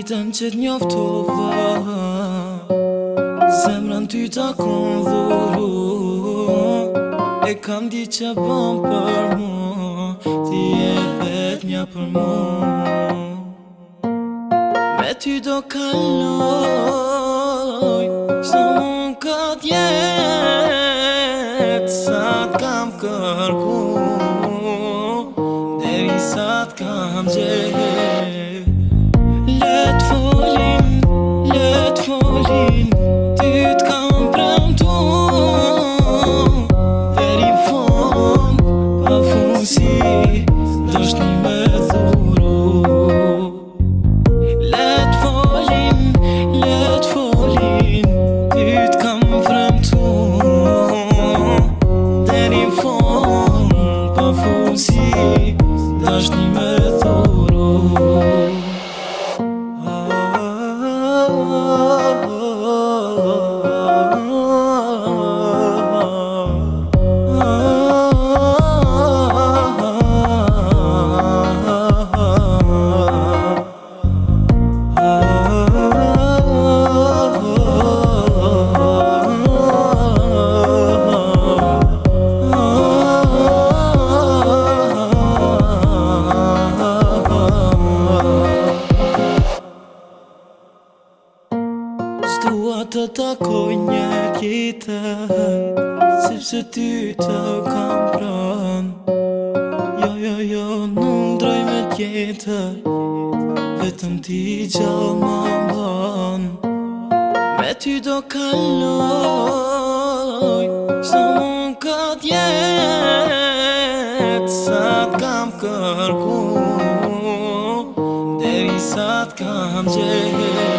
Pritëm që t'njoftova zemrën ty ta kom dhuru. E kam di që bëm për mu, ti e vetmja për mu. Me ty do kaloj çdo mund këtë jetë, sa t'kam kërku deri sa t'kam gjetë. Let folin, ty t'kam premtu deri fond, pa funsi dëshni me dhuru. Let folin, ty t'kam premtu deri fond, pa funsi dëshni me dhuru. S'dua të takoj një tjetër, sepse ty të kam pranë. Jo, nuk ndroj me tjetër, vetëm ti gjallë ma mban. Me ty do kaloj çdo mund këtë jetë, sa t'kam kërku deri sa t'kam gjetë.